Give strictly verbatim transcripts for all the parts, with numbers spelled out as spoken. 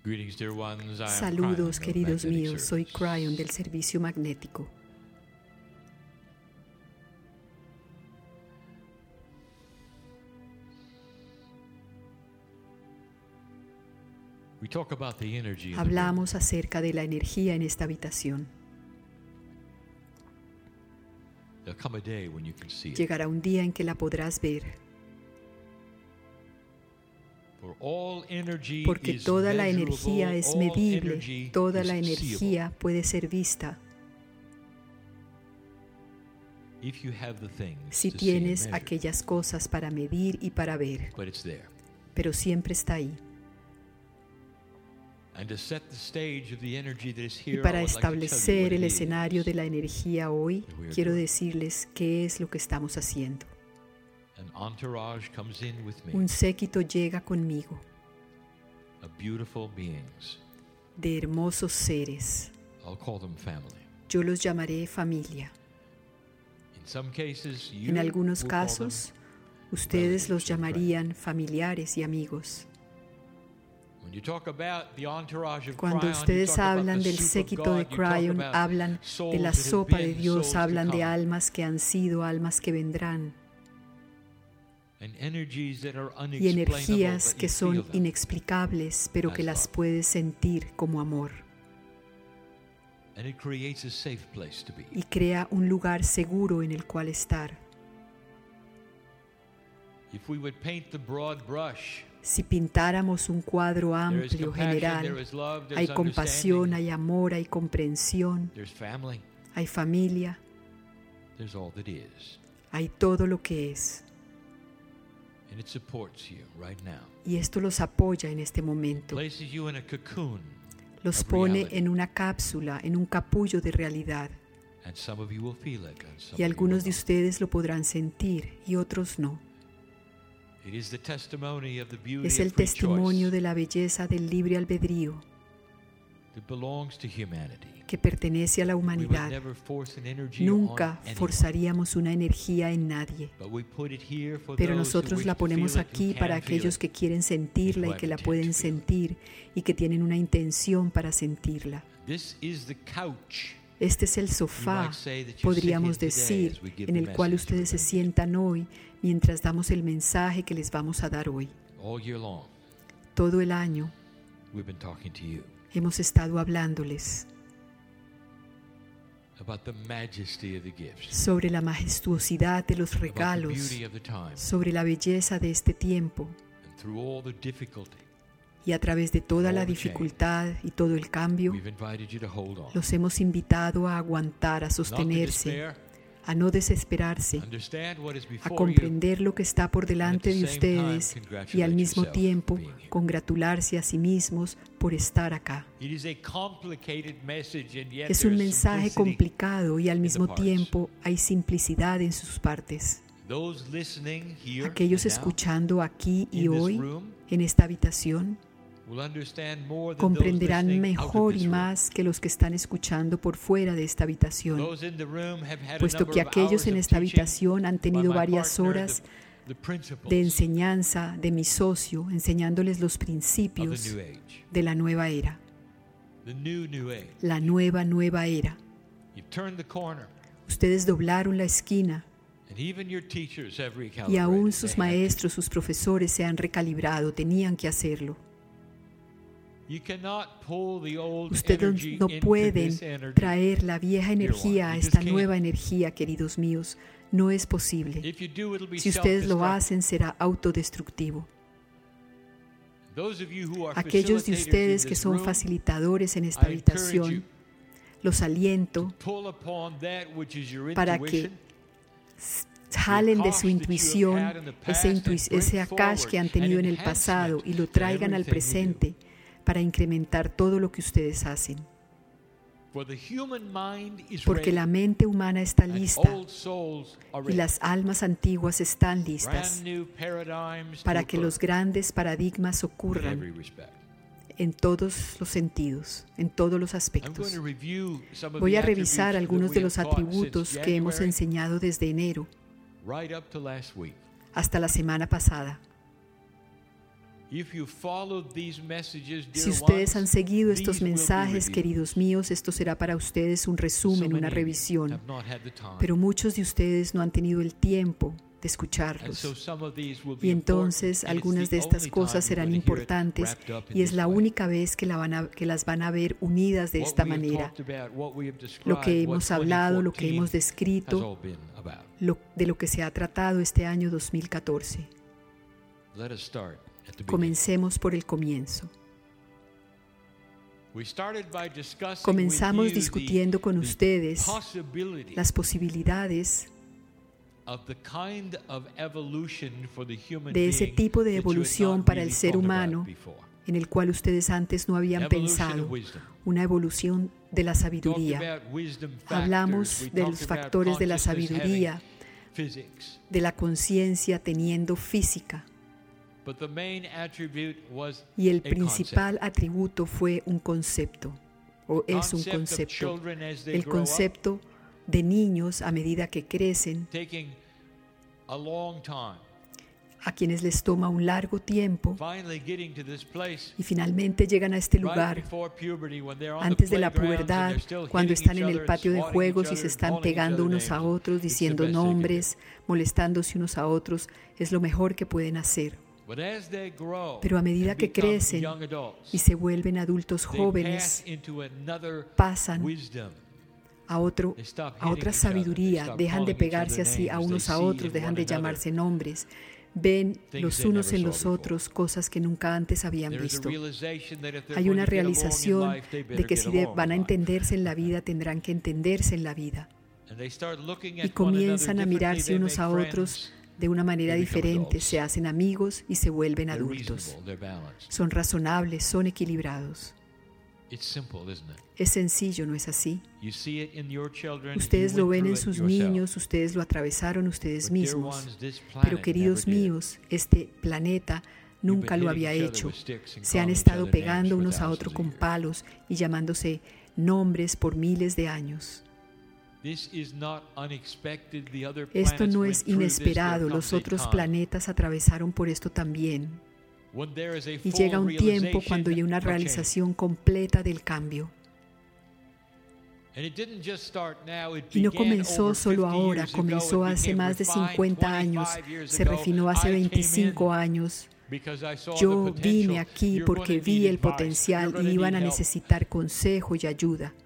Saludos, queridos míos, soy Cryon del Servicio Magnético. Hablamos acerca de la energía en esta habitación. Llegará un día en que la podrás ver. Porque toda la energía es medible, toda la energía puede ser vista. Si tienes aquellas cosas para medir y para ver, pero siempre está ahí. Y para establecer el escenario de la energía hoy, quiero decirles qué es lo que estamos haciendo. Un séquito llega conmigo de hermosos seres. Yo los llamaré familia. En algunos casos, ustedes los llamarían familiares y amigos. Cuando ustedes hablan del séquito de Cryon, hablan de la sopa de Dios, hablan de almas que han sido, almas que vendrán. Y energías que son inexplicables, pero que las puedes sentir como amor. Y crea un lugar seguro en el cual estar. Si pintáramos un cuadro amplio, general, hay compasión, hay amor, hay comprensión, hay familia, hay todo lo que es. Y esto los apoya en este momento. Los pone en una cápsula, en un capullo de realidad. Y algunos de ustedes lo podrán sentir y otros no. Es el testimonio de la belleza del libre albedrío que pertenece a la humanidad. Nunca forzaríamos una energía en nadie, pero nosotros la ponemos aquí para aquellos que quieren sentirla y que la pueden sentir y que tienen una intención para sentirla. Este es el sofá, podríamos decir, en el cual ustedes se sientan hoy mientras damos el mensaje que les vamos a dar hoy. Todo el año hemos estado hablándoles sobre la majestuosidad de los regalos, sobre la belleza de este tiempo. Y a través de toda la dificultad y todo el cambio, los hemos invitado a aguantar, a sostenerse, a no desesperarse, a comprender lo que está por delante de ustedes y al mismo tiempo congratularse a sí mismos por estar acá. Es un mensaje complicado y al mismo tiempo hay simplicidad en sus partes. Aquellos escuchando aquí y hoy en esta habitación comprenderán mejor y más que los que están escuchando por fuera de esta habitación, puesto que aquellos en esta habitación han tenido varias horas de enseñanza de mi socio, enseñándoles los principios de la nueva era. La nueva, nueva era. Ustedes doblaron la esquina y aún sus maestros, sus profesores se han recalibrado, tenían que hacerlo. Ustedes no pueden traer la vieja energía a esta nueva energía, queridos míos. No es posible. Si ustedes lo hacen, será autodestructivo. Aquellos de ustedes que son facilitadores en esta habitación, los aliento para que jalen de su intuición ese, intu- ese akash que han tenido en el pasado y lo traigan al presente para incrementar todo lo que ustedes hacen. Porque la mente humana está lista y las almas antiguas están listas para que los grandes paradigmas ocurran en todos los sentidos, en todos los aspectos. Voy a revisar algunos de los atributos que hemos enseñado desde enero hasta la semana pasada. Si ustedes han seguido estos mensajes, queridos míos, esto será para ustedes un resumen, una revisión. Pero muchos de ustedes no han tenido el tiempo de escucharlos. Y entonces algunas de estas cosas serán importantes y es la única vez que, la van a, que las van a ver unidas de esta manera. Lo que hemos hablado, lo que hemos descrito, lo, de lo que se ha tratado este año dos mil catorce. Comencemos por el comienzo. Comenzamos discutiendo con ustedes las posibilidades de ese tipo de evolución para el ser humano en el cual ustedes antes no habían pensado, una evolución de la sabiduría. Hablamos de los factores de la sabiduría, de la conciencia teniendo física. Y el principal atributo fue un concepto, o es un concepto. El concepto de niños a medida que crecen, a quienes les toma un largo tiempo y finalmente llegan a este lugar antes de la pubertad, cuando están en el patio de juegos y se están pegando unos a otros, diciendo nombres, molestándose unos a otros, es lo mejor que pueden hacer. Pero a medida que crecen y se vuelven adultos jóvenes, pasan a, otro, a otra sabiduría, dejan de pegarse así a unos a otros, dejan de llamarse nombres, ven los unos en los otros cosas que nunca antes habían visto. Hay una realización de que si van a entenderse en la vida, tendrán que entenderse en la vida. Y comienzan a mirarse unos a otros de una manera diferente, se hacen amigos y se vuelven adultos. Son razonables, son equilibrados. Es sencillo, ¿no es así? Ustedes lo ven en sus niños, ustedes lo atravesaron ustedes mismos. Pero queridos míos, este planeta nunca lo había hecho. Se han estado pegando unos a otros con palos y llamándose nombres por miles de años. Esto no es inesperado, los otros planetas atravesaron por esto también. Y llega un tiempo cuando hay una realización completa del cambio. Y no comenzó solo ahora, comenzó hace más de cincuenta años, se refinó hace veinticinco años. Yo vine aquí porque vi el potencial y iban a necesitar consejo y ayuda.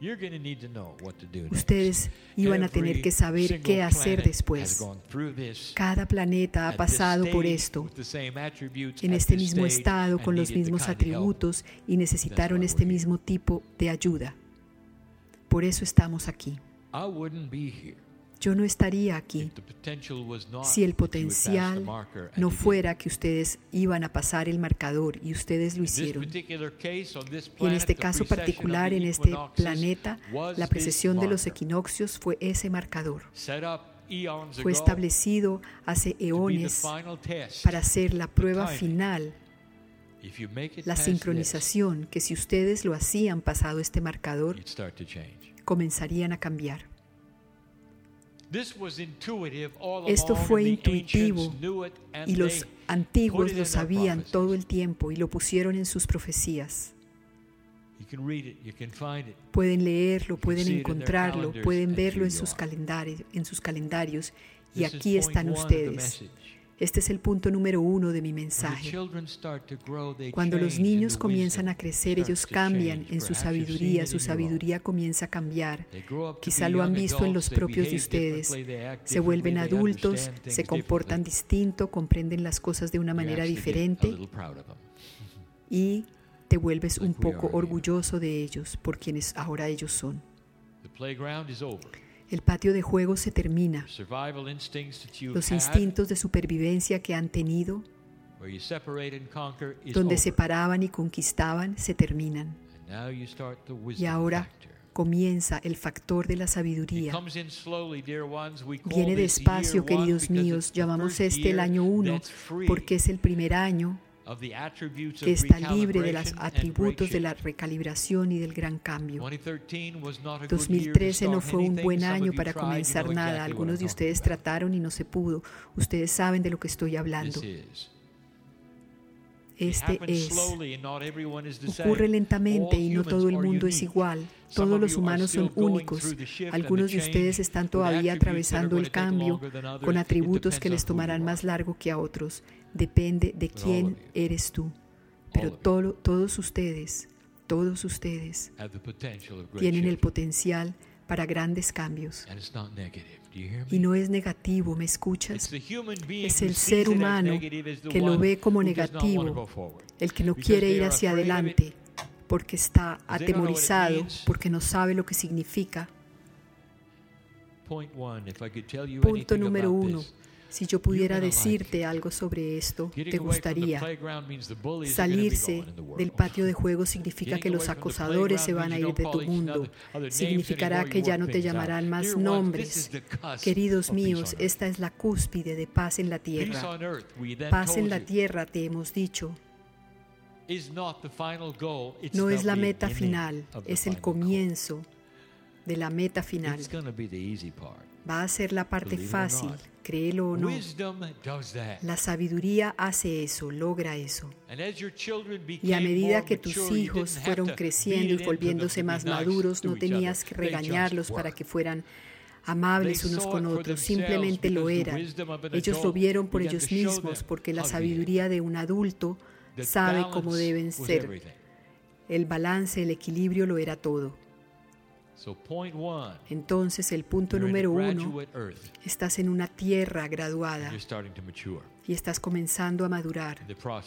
Ustedes iban a tener que saber qué hacer después. Cada planeta ha pasado por esto, en este mismo estado, con los mismos atributos, y necesitaron este mismo tipo de ayuda. Por eso estamos aquí. Yo no estaría aquí si el potencial no fuera que ustedes iban a pasar el marcador y ustedes lo hicieron. Y en este caso particular, en este planeta, la precesión de los equinoccios fue ese marcador. Fue establecido hace eones para hacer la prueba final, la sincronización, que si ustedes lo hacían pasado este marcador, comenzarían a cambiar. Esto fue intuitivo y los antiguos lo sabían todo el tiempo y lo pusieron en sus profecías. Pueden leerlo, pueden encontrarlo, pueden verlo en sus calendarios, en sus calendarios y aquí están ustedes. Este es el punto número uno de mi mensaje. Cuando los niños comienzan a crecer, ellos cambian en su sabiduría, su sabiduría comienza a cambiar. Quizá lo han visto en los propios de ustedes. Se vuelven adultos, se comportan distinto, comprenden las cosas de una manera diferente y te vuelves un poco orgulloso de ellos por quienes ahora ellos son. El patio de juegos se termina. Los instintos de supervivencia que han tenido, donde separaban y conquistaban, se terminan. Y ahora comienza el factor de la sabiduría. Viene despacio, queridos míos. Llamamos este el año uno porque es el primer año que está libre de los atributos de la recalibración y del gran cambio. dos mil trece no fue un buen año para comenzar nada. Algunos de ustedes trataron y no se pudo. Ustedes saben de lo que estoy hablando. Este es. Ocurre lentamente y no todo el mundo es igual. Todos los humanos son únicos. Algunos de ustedes están todavía atravesando el cambio con atributos que les tomarán más largo que a otros. Depende de quién eres tú. Pero todo, todos ustedes, todos ustedes tienen el potencial para grandes cambios. Y no es negativo, ¿me escuchas? Es el ser humano que lo ve como negativo, el que no quiere ir hacia adelante porque está atemorizado, porque no sabe lo que significa. Punto número uno. Si yo pudiera decirte algo sobre esto, te gustaría. Salirse del patio de juego significa que los acosadores se van a ir de tu mundo. Significará que ya no te llamarán más nombres. Queridos míos, esta es la cúspide de paz en la tierra. Paz en la tierra, te hemos dicho. No es la meta final, es el comienzo de la meta final. Va a ser la parte fácil, créelo o no. La sabiduría hace eso, logra eso. Y a medida que tus hijos fueron creciendo y volviéndose más maduros, no tenías que regañarlos para que fueran amables unos con otros, simplemente lo eran. Ellos lo vieron por ellos mismos, porque la sabiduría de un adulto sabe cómo deben ser. El balance, el equilibrio lo era todo. Entonces, el punto número uno, estás en una tierra graduada y estás comenzando a madurar.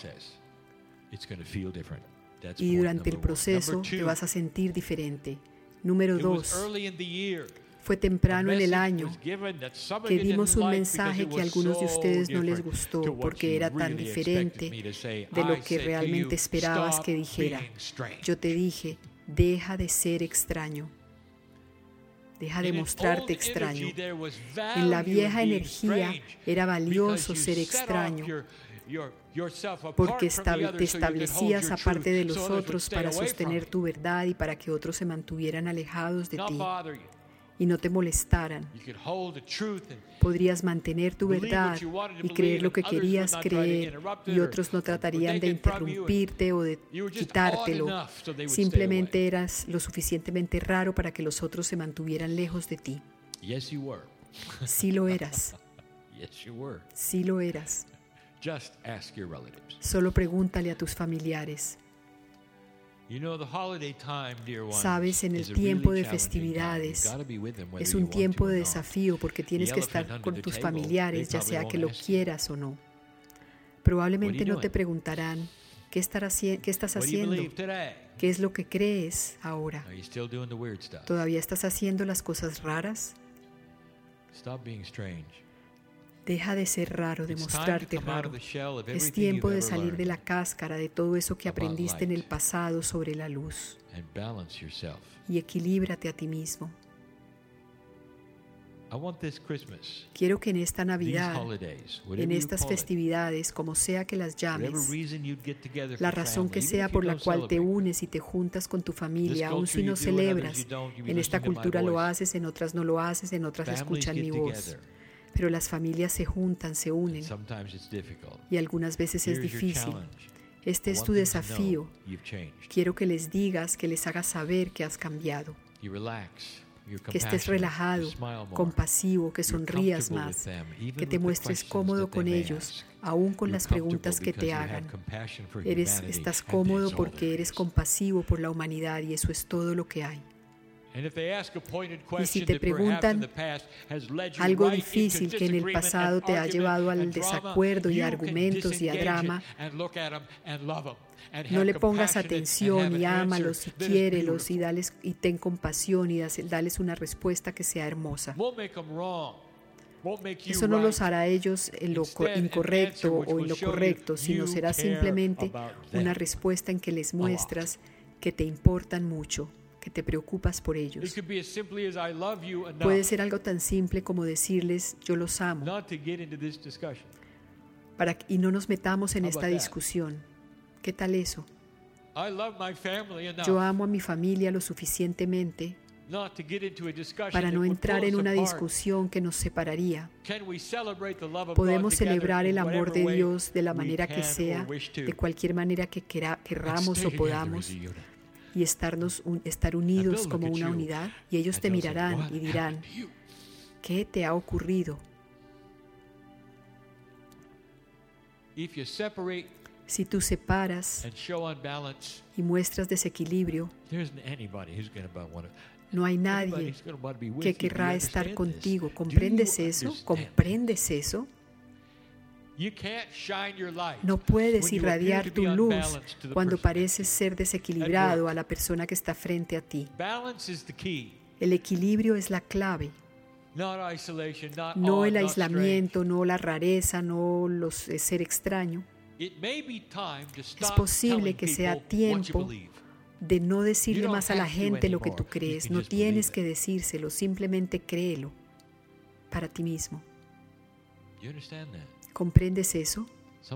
Y durante el proceso te vas a sentir diferente. Número dos, fue temprano en el año que dimos un mensaje que a algunos de ustedes no les gustó porque era tan diferente de lo que realmente esperabas que dijera. Yo te dije, deja de ser extraño. Deja de mostrarte extraño. En la vieja energía era valioso ser extraño porque te establecías aparte de los otros para sostener tu verdad y para que otros se mantuvieran alejados de ti y no te molestaran. Podrías mantener tu verdad y creer lo que querías creer y otros no tratarían de interrumpirte o de quitártelo. Simplemente eras lo suficientemente raro para que los otros se mantuvieran lejos de ti. Sí lo eras. Sí lo eras. Solo pregúntale a tus familiares. Sabes, en el tiempo de festividades es un tiempo de desafío porque tienes que estar con tus familiares, ya sea que lo quieras o no. Probablemente no te preguntarán, ¿qué, haci- qué estás haciendo? ¿Qué es lo que crees ahora? ¿Todavía estás haciendo las cosas raras? Deja de ser raro, de mostrarte raro. Es tiempo de salir de la cáscara de todo eso que aprendiste en el pasado sobre la luz y equilíbrate a ti mismo. Quiero que en esta Navidad, en estas festividades, como sea que las llames, la razón que sea por la cual te unes y te juntas con tu familia, aun si no celebras, en esta cultura lo haces, en otras no lo haces, en otras escuchan mi voz. Pero las familias se juntan, se unen, y algunas veces es difícil. Este es tu desafío. Quiero que les digas, que les hagas saber que has cambiado, que estés relajado, compasivo, que sonrías más, que te muestres cómodo con ellos, aún con las preguntas que te hagan. Eres, estás cómodo porque eres compasivo por la humanidad y eso es todo lo que hay. Y si te preguntan algo difícil que en el pasado te ha llevado al desacuerdo y a argumentos y a drama, no le pongas atención y ámalos y quiérelos y, dales, y ten compasión y dales una respuesta que sea hermosa. Eso no los hará ellos en lo incorrecto o en lo correcto, sino será simplemente una respuesta en que les muestras que te importan mucho, que te preocupas por ellos. Puede ser algo tan simple como decirles, yo los amo, para, y no nos metamos en esta discusión. ¿Qué tal eso? Yo amo a mi familia lo suficientemente para no entrar en una discusión que nos separaría. Podemos celebrar el amor de Dios de la manera que sea, de cualquier manera que quera, querramos o podamos, y estarnos, un, estar unidos como una unidad, y ellos te mirarán y dirán, ¿qué te ha ocurrido? Si tú separas y muestras desequilibrio, no hay nadie que querrá estar contigo. ¿Comprendes eso? ¿Comprendes eso? No puedes irradiar tu luz cuando pareces ser desequilibrado a la persona que está frente a ti. El equilibrio es la clave. No el aislamiento, no la rareza, no los, ser extraño. Es posible que sea tiempo de no decirle más a la gente lo que tú crees. No tienes que decírselo, simplemente créelo para ti mismo. ¿Comprendes eso?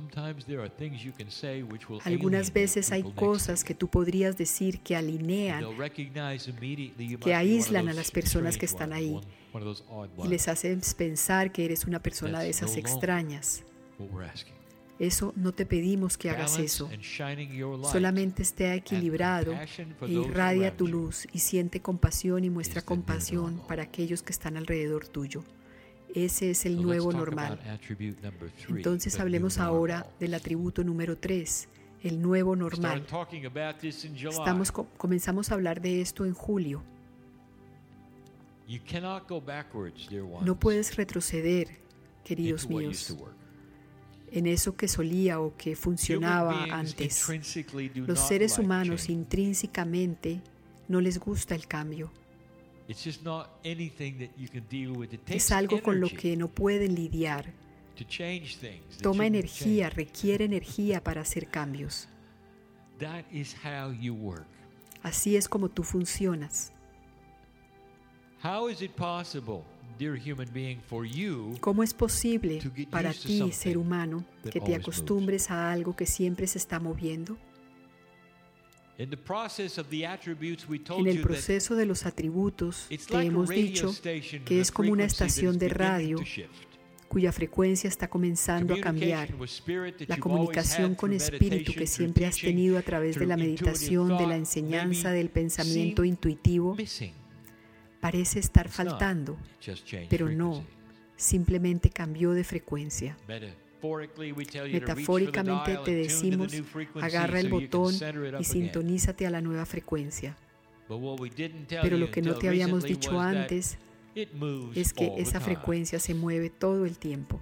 Algunas veces hay cosas que tú podrías decir que alinean, que aíslan a las personas que están ahí y les hacen pensar que eres una persona de esas extrañas. Eso no te pedimos que hagas eso. Solamente esté equilibrado e irradia tu luz y siente compasión y muestra compasión para aquellos que están alrededor tuyo. Ese es el nuevo normal. Entonces hablemos ahora del atributo número tres, el nuevo normal. Estamos, comenzamos a hablar de esto en julio. No puedes retroceder, queridos míos, en eso que solía o que funcionaba antes. Los seres humanos intrínsecamente no les gusta el cambio. Es algo con lo que no pueden lidiar. Toma energía, requiere energía para hacer cambios. Así es como tú funcionas. ¿Cómo es posible para ti, ser humano, que te acostumbres a algo que siempre se está moviendo? En el proceso de los atributos, te hemos dicho que es como una estación de radio cuya frecuencia está comenzando a cambiar. La comunicación con espíritu que siempre has tenido a través de la meditación, de la enseñanza, del pensamiento intuitivo, parece estar faltando, pero no, simplemente cambió de frecuencia. Metafóricamente te decimos, agarra el botón y sintonízate a la nueva frecuencia. Pero lo que no te habíamos dicho antes es que esa frecuencia se mueve todo el tiempo.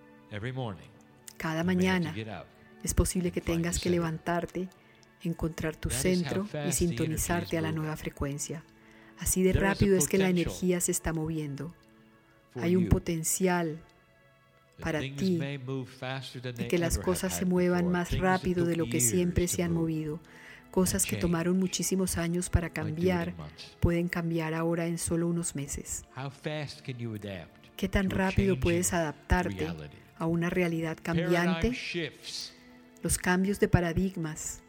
Cada mañana es posible que tengas que levantarte, encontrar tu centro y sintonizarte a la nueva frecuencia. Así de rápido es que la energía se está moviendo. Hay un potencial para ti de que las cosas se muevan más rápido de lo que siempre se han movido. Cosas que tomaron muchísimos años para cambiar pueden cambiar ahora en solo unos meses. ¿Qué tan rápido puedes adaptarte a una realidad cambiante? Los cambios de paradigmas.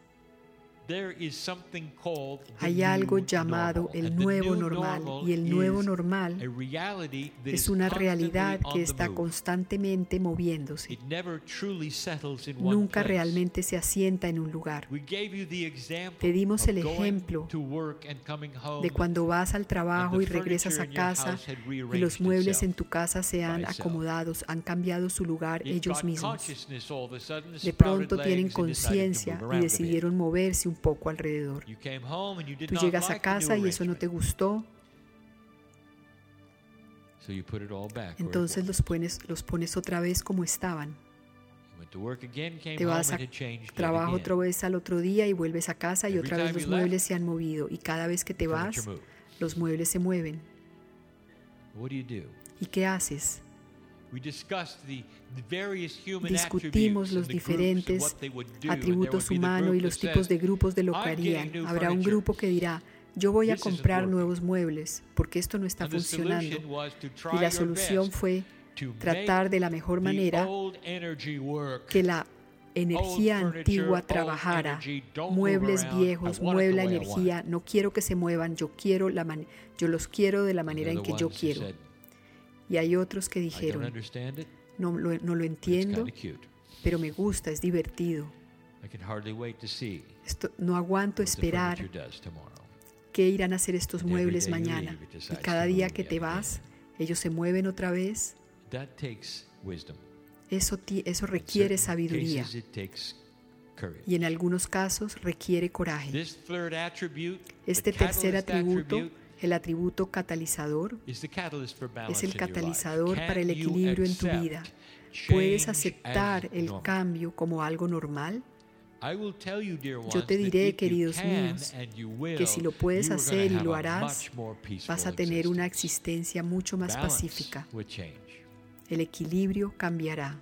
Hay algo llamado el nuevo normal, y el nuevo normal es una realidad que está constantemente moviéndose. Nunca realmente se asienta en un lugar. Te dimos el ejemplo de cuando vas al trabajo y regresas a casa y los muebles en tu casa se han acomodado, han cambiado su lugar ellos mismos. De pronto tienen conciencia y decidieron moverse un poco alrededor. Tú llegas a casa y eso no te gustó, entonces los pones, los pones otra vez como estaban. Te vas a trabajo otra vez al otro día y vuelves a casa y otra vez los muebles se han movido, y cada vez que te vas, los muebles se mueven. ¿Y qué haces? Discutimos los diferentes atributos humanos y los tipos de grupos de lo que harían. Habrá un grupo que dirá, yo voy a comprar nuevos muebles porque esto no está funcionando. Y la solución fue tratar de la mejor manera que la energía antigua trabajara, muebles viejos, mueve la energía, no quiero que se muevan, yo, quiero la man- yo los quiero de la manera en que yo quiero. Y hay otros que dijeron, no lo, no lo entiendo, pero me gusta, es divertido. Esto, no aguanto esperar qué irán a hacer estos muebles mañana. Y cada día que te vas, ellos se mueven otra vez. Eso, eso requiere sabiduría. Y en algunos casos requiere coraje. Este tercer atributo, el atributo catalizador, es el catalizador para el equilibrio en tu vida. ¿Puedes aceptar el cambio como algo normal? Yo te diré, queridos míos, que si lo puedes hacer y lo harás, vas a tener una existencia mucho más pacífica. El equilibrio cambiará.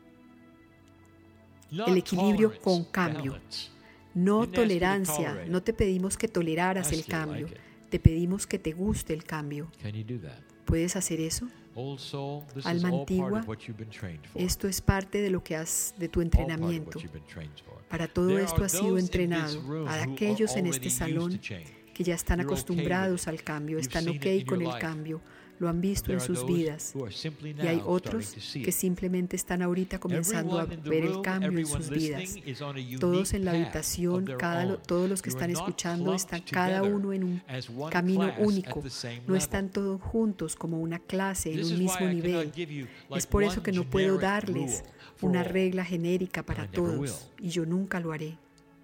El equilibrio con cambio. No tolerancia. No te pedimos que toleraras el cambio. Te pedimos que te guste el cambio. ¿Puedes hacer eso? Alma antigua, esto es parte de lo que has de tu entrenamiento. Para todo esto has sido entrenado. A aquellos en este salón que ya están acostumbrados al cambio, están ok con el cambio, lo han visto en sus vidas. Y hay otros que simplemente están ahorita comenzando a ver el cambio en sus vidas. Todos en la habitación, cada, todos los que están escuchando, están cada uno en un camino único. No están todos juntos como una clase en un mismo nivel. Es por eso que no puedo darles una regla genérica para todos, y yo nunca lo haré.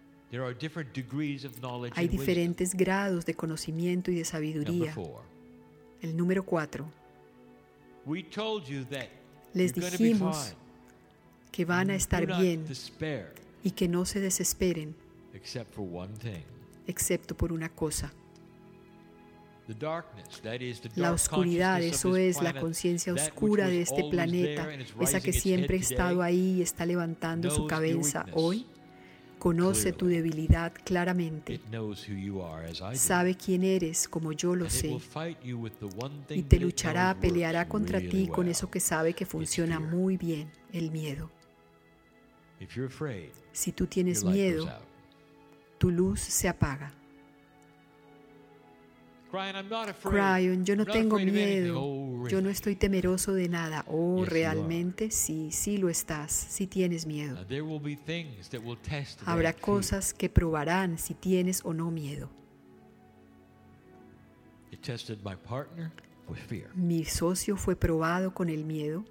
Hay diferentes grados de conocimiento y de sabiduría. El número cuatro. Les dijimos que van a estar bien y que no se desesperen, excepto por una cosa. La oscuridad, eso es la conciencia oscura de este planeta, esa que siempre ha estado ahí y está levantando su cabeza hoy. Conoce tu debilidad claramente. Sabe quién eres como yo lo sé. Y te luchará, peleará contra ti con eso que sabe que funciona muy bien, el miedo. Si tú tienes miedo, tu luz se apaga. Cryon, yo no tengo miedo, yo no estoy temeroso de nada. Oh, realmente sí, sí lo estás, sí tienes miedo. Habrá cosas que probarán si tienes o no miedo. Mi socio fue probado con el miedo.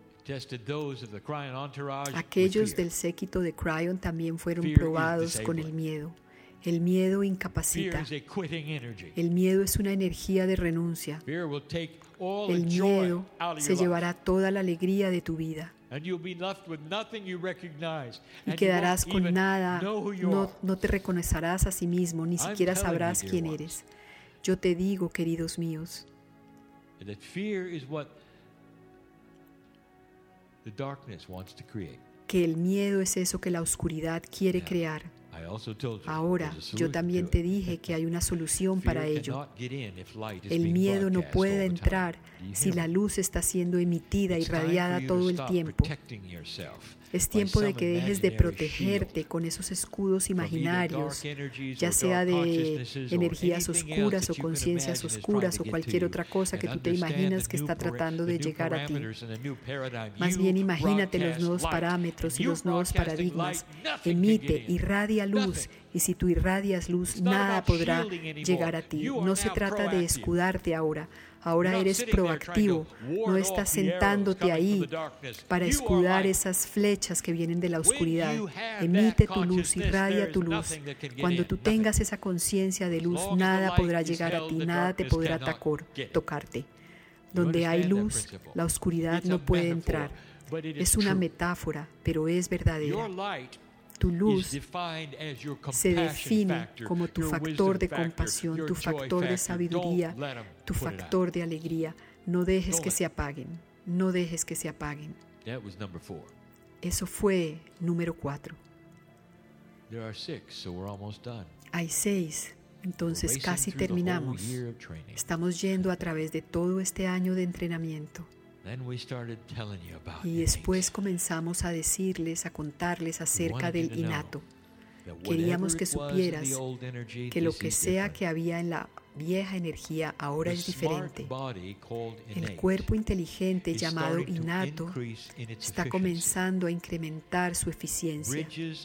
Aquellos del séquito de Cryon también fueron probados con el miedo. El miedo incapacita. El miedo es una energía de renuncia. El miedo se llevará toda la alegría de tu vida. Y quedarás con nada. No, no te reconocerás a sí mismo, ni siquiera sabrás quién eres. Yo te digo, queridos míos, que el miedo es eso que la oscuridad quiere crear. Ahora, yo también te dije que hay una solución para ello. El miedo no puede entrar si la luz está siendo emitida y irradiada todo el tiempo. Es tiempo de que dejes de protegerte con esos escudos imaginarios, ya sea de energías oscuras o conciencias oscuras o cualquier otra cosa que tú te imaginas que está tratando de llegar a ti. Más bien imagínate los nuevos parámetros y los nuevos paradigmas. Emite, irradia luz, y si tú irradias luz, nada podrá llegar a ti. No se trata de escudarte ahora. Ahora eres proactivo, no estás sentándote ahí para escudar esas flechas que vienen de la oscuridad. Emite tu luz, irradia tu luz. Cuando tú tengas esa conciencia de luz, nada podrá llegar a ti, nada te podrá tacor, tocarte. Donde hay luz, la oscuridad no puede entrar. Es una metáfora, pero es verdadera. Tu luz se define como tu factor de compasión, tu factor de sabiduría, tu factor de alegría. No dejes que se apaguen, no dejes que se apaguen. Eso fue número cuatro. Hay seis, entonces casi terminamos. Estamos yendo a través de todo este año de entrenamiento. Y después comenzamos a decirles, a contarles acerca del innato. Queríamos que supieras que lo que sea que había en la vieja energía ahora es diferente. El cuerpo inteligente llamado innato está comenzando a incrementar su eficiencia.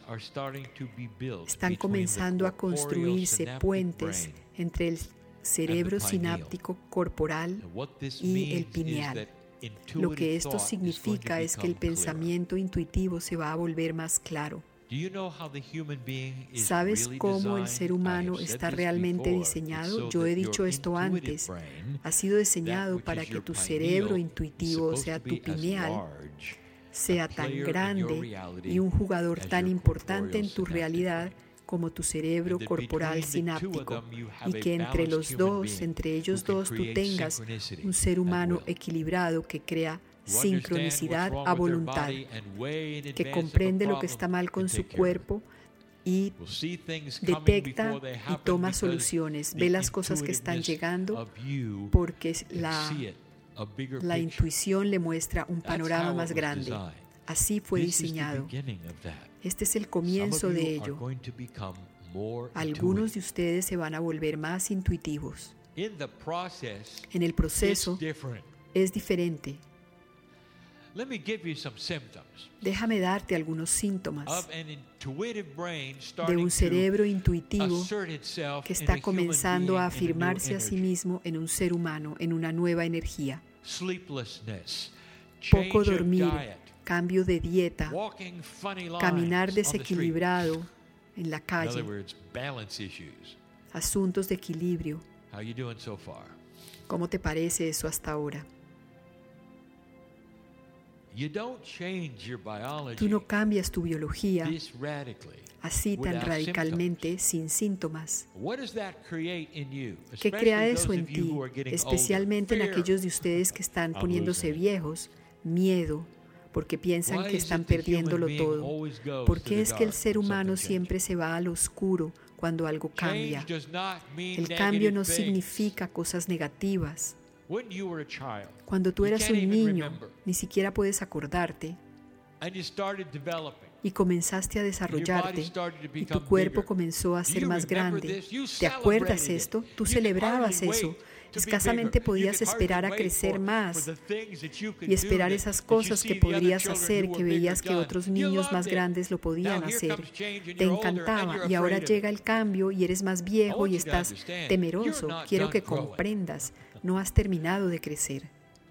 Están comenzando a construirse puentes entre el cerebro sináptico corporal y el pineal. Lo que esto significa es que el pensamiento intuitivo se va a volver más claro. ¿Sabes cómo el ser humano está realmente diseñado? Yo he dicho esto antes. Ha sido diseñado para que tu cerebro intuitivo, o sea, tu pineal, sea tan grande y un jugador tan importante en tu realidad como tu cerebro corporal sináptico, y que entre los dos, entre ellos dos, tú tengas un ser humano equilibrado que crea sincronicidad a voluntad, que comprende lo que está mal con su cuerpo y detecta y toma soluciones, ve las cosas que están llegando porque la, la intuición le muestra un panorama más grande. Así fue diseñado. Este es el comienzo de ello. Algunos de ustedes se van a volver más intuitivos. En el proceso es diferente. Déjame darte algunos síntomas de un cerebro intuitivo que está comenzando a afirmarse a sí mismo en un ser humano, en una nueva energía. Poco dormir, cambio de dieta, caminar desequilibrado en la calle, asuntos de equilibrio. ¿Cómo te parece eso hasta ahora? Tú no cambias tu biología así tan radicalmente sin síntomas. ¿Qué crea eso en ti, especialmente en aquellos de ustedes que están poniéndose viejos? Miedo, porque piensan que están perdiéndolo todo. ¿Por qué es que el ser humano siempre se va al oscuro cuando algo cambia? El cambio no significa cosas negativas. Cuando tú eras un niño, ni siquiera puedes acordarte, y comenzaste a desarrollarte, y tu cuerpo comenzó a ser más grande. ¿Te acuerdas esto? Tú celebrabas eso. Escasamente podías esperar a crecer más y esperar esas cosas que podrías hacer, que veías que otros niños más grandes lo podían hacer. Te encantaba, y ahora llega el cambio y eres más viejo y estás temeroso. Quiero que comprendas, no has terminado de crecer.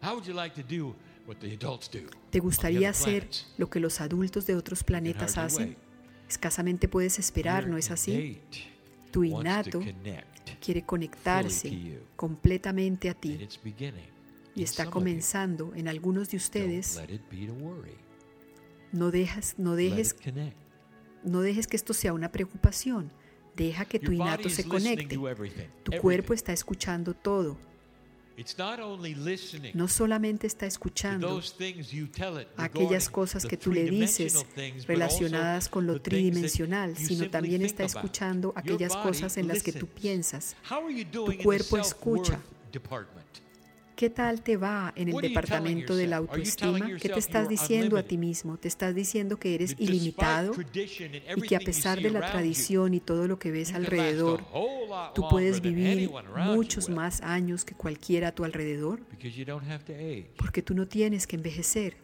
¿Te gustaría hacer lo que los adultos de otros planetas hacen? Escasamente puedes esperar, ¿no es así? Tu innato quiere conectarse completamente a ti y está comenzando en algunos de ustedes. No dejas, no dejes, no dejes que esto sea una preocupación. Deja que tu innato se conecte. Tu cuerpo está escuchando todo. No solamente está escuchando aquellas cosas que tú le dices relacionadas con lo tridimensional, sino también está escuchando aquellas cosas en las que tú piensas. Tu cuerpo escucha. ¿Qué tal te va en el departamento de la autoestima? ¿Qué te estás diciendo a ti mismo? ¿Te estás diciendo que eres ilimitado y que a pesar de la tradición y todo lo que ves alrededor, tú puedes vivir muchos más años que cualquiera a tu alrededor? Porque tú no tienes que envejecer.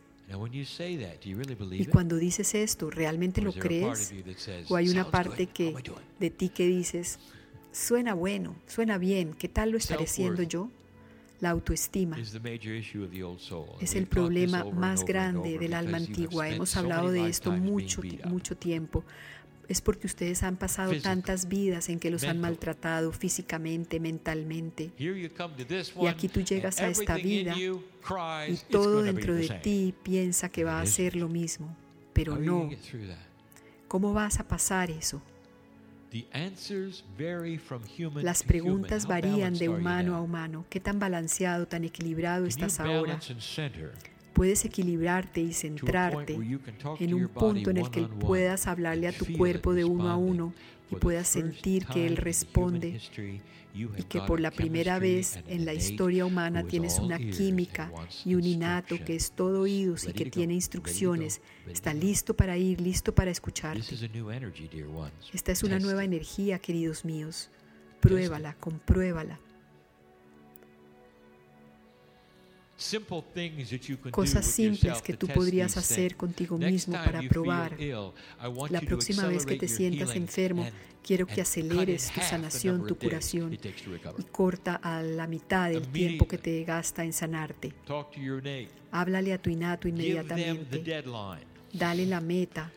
Y cuando dices esto, ¿realmente lo crees? ¿O hay una parte que, de ti que dices, suena bueno, suena bien, ¿qué tal lo estaré haciendo yo? La autoestima es el problema más grande del alma antigua. Hemos hablado de esto mucho, mucho tiempo. Es porque ustedes han pasado tantas vidas en que los han maltratado físicamente, mentalmente. Y aquí tú llegas a esta vida y todo dentro de ti piensa que va a ser lo mismo, pero no. ¿Cómo vas a pasar eso? Las preguntas varían de humano a humano. ¿Qué tan balanceado, tan equilibrado estás ahora? puedes equilibrarte y centrarte en un punto en el que puedas hablarle a tu cuerpo de uno a uno y puedas sentir que Él responde, y que por la primera vez en la historia humana tienes una química y un innato que es todo oídos y que tiene instrucciones. Está listo para ir, listo para escucharte. Esta es una nueva energía, queridos míos. Pruébala, compruébala. Cosas simples que tú podrías hacer contigo mismo para probar. La próxima vez que te sientas enfermo, quiero que aceleres tu sanación, tu curación, y corta a la mitad del tiempo que te gasta en sanarte. Háblale a tu innato inmediatamente. Dale la meta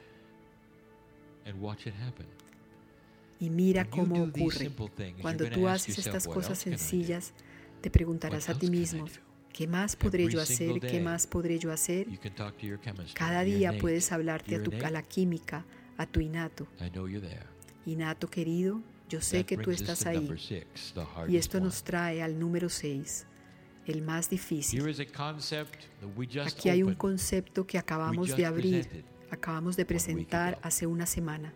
y mira cómo ocurre. Cuando tú haces estas cosas sencillas, te preguntarás a ti mismo: ¿qué más podré yo hacer? ¿Qué más podré yo hacer? Cada día puedes hablarte a, tu, a la química, a tu innato. Innato querido, yo sé que tú estás ahí. Y esto nos trae al número seis, el más difícil. Aquí hay un concepto que acabamos de abrir, acabamos de presentar hace una semana.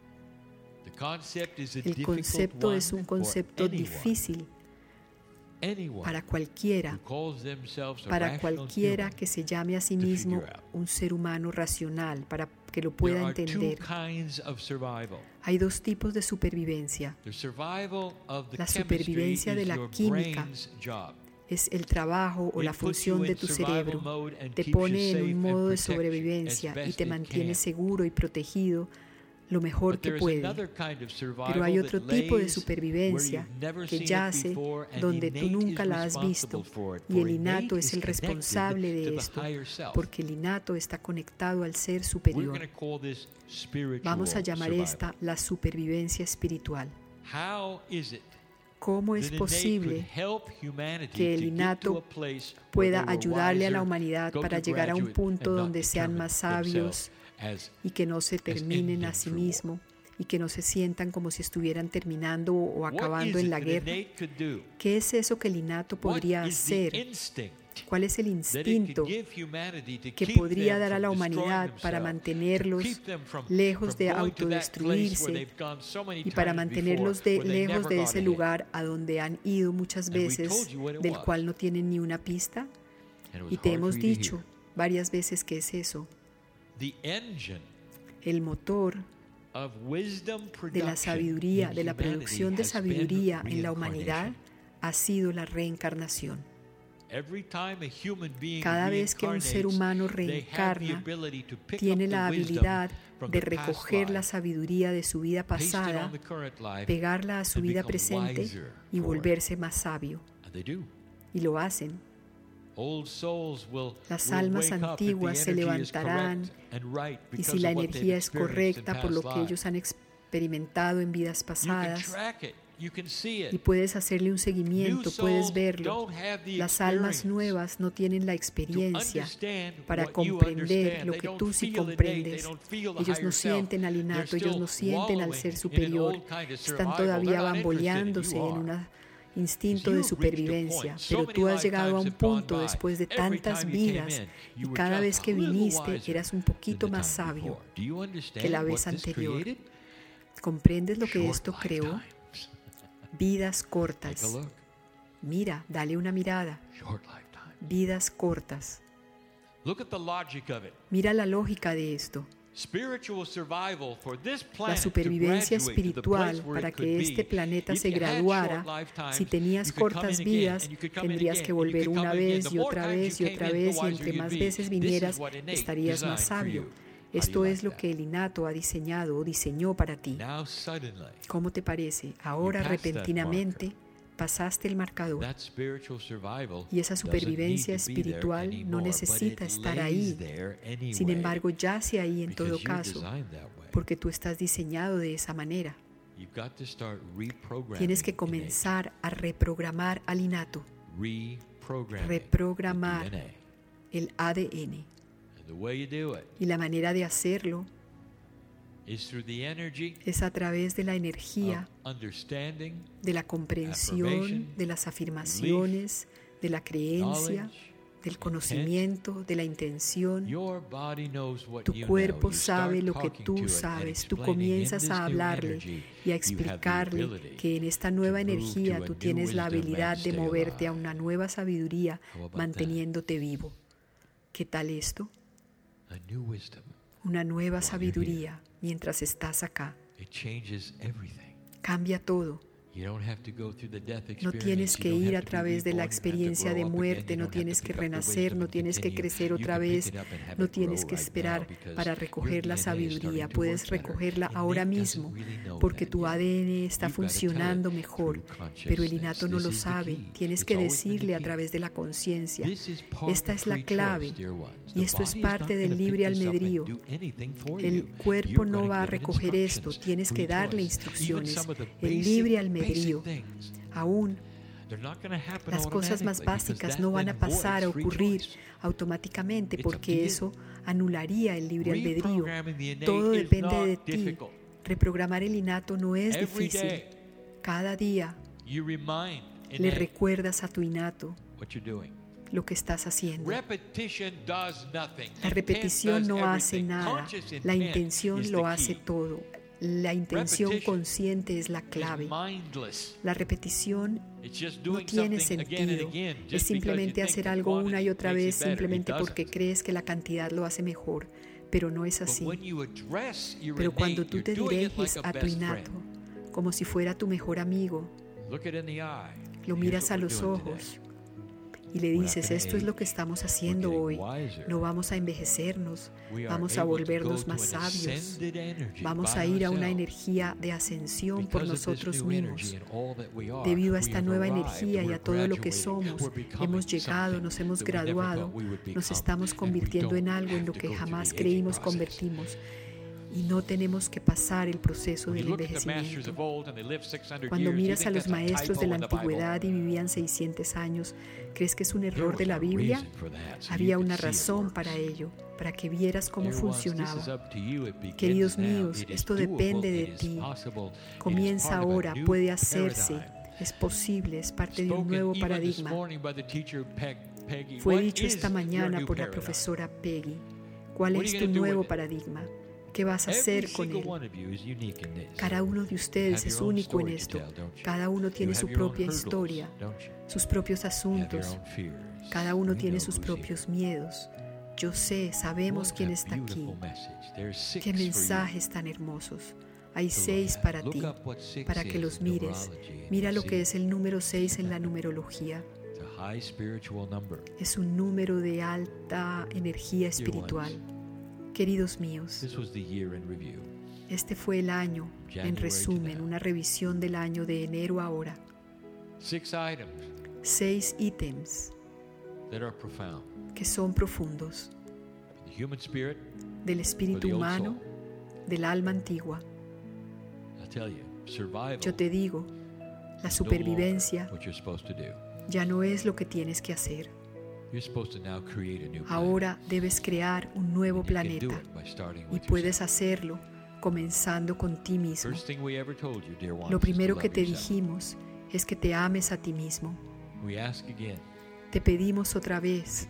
El concepto es un concepto difícil para cualquiera, para cualquiera que se llame a sí mismo un ser humano racional, para que lo pueda entender. Hay dos tipos de supervivencia. La supervivencia de la química es el trabajo o la función de tu cerebro. Te pone en un modo de sobrevivencia y te mantiene seguro y protegido lo mejor que puede. Pero hay otro tipo de supervivencia que yace donde tú nunca la has visto, y el innato es el responsable de esto, porque el innato está conectado al ser superior. Vamos a llamar esta la supervivencia espiritual. ¿Cómo es posible que el innato pueda ayudarle a la humanidad para llegar a un punto donde sean más sabios y que no se terminen a sí mismos y que no se sientan como si estuvieran terminando o acabando en la guerra? ¿Qué es eso que el innato podría hacer? ¿Cuál es el instinto que podría dar a la humanidad para mantenerlos lejos de autodestruirse y para mantenerlos de, lejos de ese lugar a donde han ido muchas veces, del cual no tienen ni una pista? Y te hemos dicho varias veces que es eso. El motor de la sabiduría, de la producción de sabiduría en la humanidad ha sido la reencarnación. Cada vez que un ser humano reencarna, tiene la habilidad de recoger la sabiduría de su vida pasada, pegarla a su vida presente y volverse más sabio. Y lo hacen. Las almas antiguas se levantarán, y si la energía es correcta por lo que ellos han experimentado en vidas pasadas, y puedes hacerle un seguimiento, puedes verlo. Las almas nuevas no tienen la experiencia para comprender lo que tú sí comprendes. Ellos no sienten al innato, ellos no sienten al ser superior. Están todavía bamboleándose en un instinto de supervivencia, pero tú has llegado a un punto después de tantas vidas, y cada vez que viniste eras un poquito más sabio que la vez anterior. ¿Comprendes lo que esto creó? Vidas cortas. Mira, dale una mirada. Vidas cortas. Mira la lógica de esto. La supervivencia espiritual para que este planeta se graduara, si tenías cortas vidas, tendrías que volver una vez y otra vez y otra vez, y entre más veces vinieras, estarías más sabio. Esto es lo que el innato ha diseñado o diseñó para ti. ¿Cómo te parece? Ahora repentinamente pasaste el marcador, y esa supervivencia espiritual no necesita estar ahí. Sin embargo, yace ahí en todo caso, porque tú estás diseñado de esa manera. Tienes que comenzar a reprogramar al innato, reprogramar el A D N. Y la manera de hacerlo es a través de la energía, de la comprensión, de las afirmaciones, de la creencia, del conocimiento, de la intención. Tu cuerpo sabe lo que tú sabes. Tú comienzas a hablarle y a explicarle que en esta nueva energía tú tienes la habilidad de moverte a una nueva sabiduría manteniéndote vivo. ¿Qué tal esto? Una nueva sabiduría mientras estás acá. Cambia todo. No tienes que ir a través de la experiencia de muerte, no tienes que renacer, no tienes que crecer otra vez, no tienes que esperar para recoger la sabiduría. Puedes recogerla ahora mismo porque tu A D N está funcionando mejor, pero el innato no lo sabe. Tienes que decirle a través de la conciencia. Esta es la clave y esto es parte del libre albedrío. El cuerpo no va a recoger esto, tienes que darle instrucciones. El libre albedrío. Aún las cosas más básicas no van a pasar a ocurrir automáticamente porque eso anularía el libre albedrío. Todo depende de ti. Reprogramar el innato no es difícil. Cada día le recuerdas a tu innato lo que estás haciendo. La repetición no hace nada. La intención lo hace todo. La intención consciente es la clave. La repetición no tiene sentido. Es simplemente hacer algo una y otra vez simplemente porque crees que la cantidad lo hace mejor. Pero no es así. Pero cuando tú te diriges a tu innato como si fuera tu mejor amigo, lo miras a los ojos y le dices, esto es lo que estamos haciendo hoy. No vamos a envejecernos, vamos a volvernos más sabios, vamos a ir a una energía de ascensión por nosotros mismos. Debido a esta nueva energía y a todo lo que somos, hemos llegado, nos hemos graduado, nos estamos convirtiendo en algo en lo que jamás creímos convertimos. Y no tenemos que pasar el proceso del envejecimiento. Cuando miras a los maestros de la antigüedad y vivían seiscientos años, ¿crees que es un error de la Biblia? Había una razón para ello, para que vieras cómo funcionaba. Queridos míos, esto depende de ti. Comienza ahora, puede hacerse, es posible, es parte de un nuevo paradigma. Fue dicho esta mañana por la profesora Peggy. ¿Cuál es tu nuevo paradigma? ¿Qué vas a hacer con él? Cada uno de ustedes es único en esto. Cada uno tiene su propia historia, sus propios asuntos. Cada uno tiene sus propios miedos. Yo sé, sabemos quién está aquí. Qué mensajes tan hermosos. Hay seis para ti, para que los mires. Mira lo que es el número seis en la numerología. Es un número de alta energía espiritual. Queridos míos, este fue el año, en resumen, una revisión del año de enero a ahora. Seis ítems que son profundos del espíritu humano, del alma antigua. Yo te digo, la supervivencia ya no es lo que tienes que hacer. Ahora debes crear un nuevo planeta y puedes hacerlo comenzando con ti mismo. Lo primero que te dijimos es que te ames a ti mismo. Te pedimos otra vez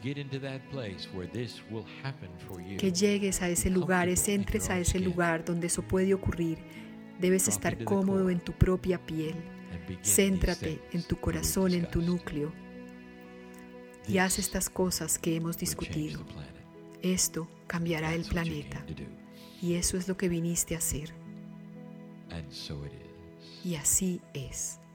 que llegues a ese lugar, es entres a ese lugar donde eso puede ocurrir. Debes estar cómodo en tu propia piel. Céntrate en tu corazón, en tu núcleo. Y haz estas cosas que hemos discutido. Esto cambiará el planeta. Y eso es lo que viniste a hacer. Y así es.